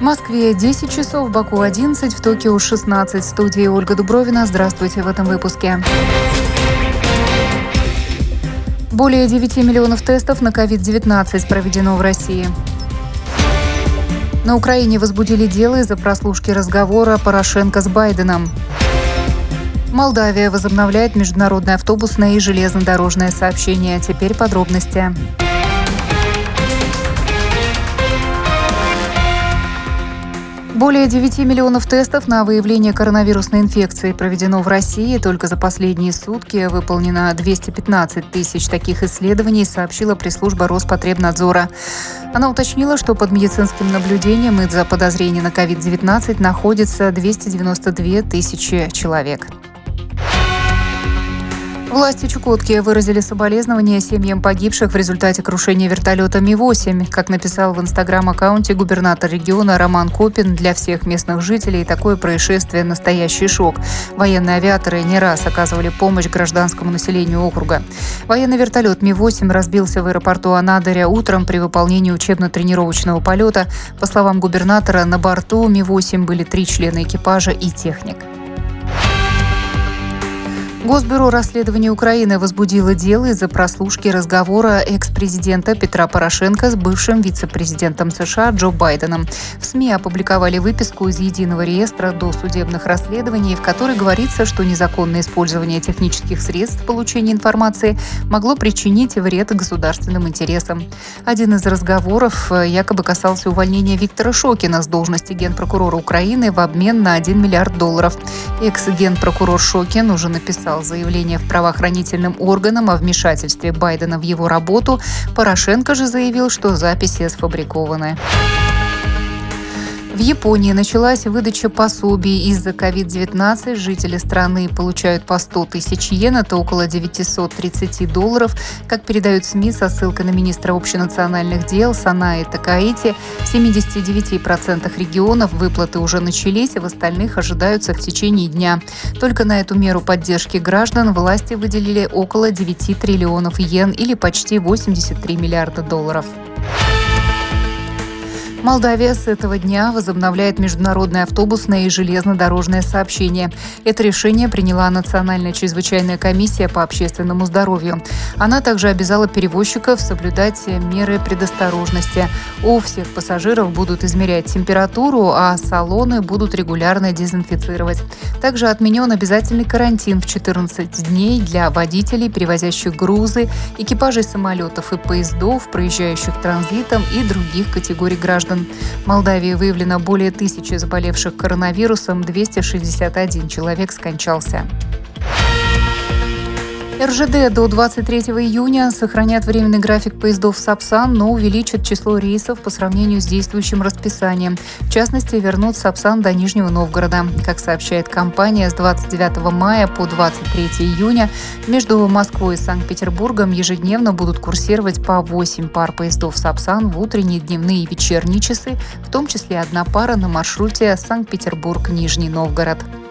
В Москве 10 часов, в Баку 11, в Токио 16. В студии Ольга Дубровина. Здравствуйте в этом выпуске. Более 9 миллионов тестов на COVID-19 проведено в России. На Украине возбудили дело из-за прослушки разговора Порошенко с Байденом. Молдавия возобновляет международное автобусное и железнодорожное сообщение. Теперь подробности. Более 9 миллионов тестов на выявление коронавирусной инфекции проведено в России. Только за последние сутки выполнено 215 тысяч таких исследований, сообщила пресс-служба Роспотребнадзора. Она уточнила, что под медицинским наблюдением из-за подозрения на COVID-19 находится 292 тысячи человек. Власти Чукотки выразили соболезнования семьям погибших в результате крушения вертолета Ми-8. Как написал в инстаграм-аккаунте губернатор региона Роман Копин, для всех местных жителей такое происшествие – настоящий шок. Военные авиаторы не раз оказывали помощь гражданскому населению округа. Военный вертолет Ми-8 разбился в аэропорту Анадыря утром при выполнении учебно-тренировочного полета. По словам губернатора, на борту Ми-8 были 3 члена экипажа и техник. Госбюро расследования Украины возбудило дело из-за прослушки разговора экс-президента Петра Порошенко с бывшим вице-президентом США Джо Байденом. В СМИ опубликовали выписку из Единого реестра досудебных расследований, в которой говорится, что незаконное использование технических средств получения информации могло причинить вред государственным интересам. Один из разговоров якобы касался увольнения Виктора Шокина с должности генпрокурора Украины в обмен на $1 миллиард. Экс-генпрокурор Шокин уже написал заявление в правоохранительным органам о вмешательстве Байдена в его работу. Порошенко же заявил, что записи сфабрикованы. В Японии началась выдача пособий из-за COVID-19. Жители страны получают по 100 тысяч йен, это около $930. Как передают СМИ со ссылкой на министра общенациональных дел Санаи Такаити, в 79% регионов выплаты уже начались, а в остальных ожидаются в течение дня. Только на эту меру поддержки граждан власти выделили около 9 триллионов йен или почти $83 миллиарда. Молдавия с этого дня возобновляет международное автобусное и железнодорожное сообщение. Это решение приняла Национальная чрезвычайная комиссия по общественному здоровью. Она также обязала перевозчиков соблюдать меры предосторожности. У всех пассажиров будут измерять температуру, а салоны будут регулярно дезинфицировать. Также отменен обязательный карантин в 14 дней для водителей, перевозящих грузы, экипажей самолетов и поездов, проезжающих транзитом и других категорий граждан. В Молдавии выявлено более 1000 заболевших коронавирусом, 261 человек скончался. РЖД до 23 июня сохранят временный график поездов Сапсан, но увеличат число рейсов по сравнению с действующим расписанием. В частности, вернут Сапсан до Нижнего Новгорода. Как сообщает компания, с 29 мая по 23 июня между Москвой и Санкт-Петербургом ежедневно будут курсировать по 8 пар поездов Сапсан в утренние, дневные и вечерние часы, в том числе 1 пара на маршруте Санкт-Петербург-Нижний Новгород.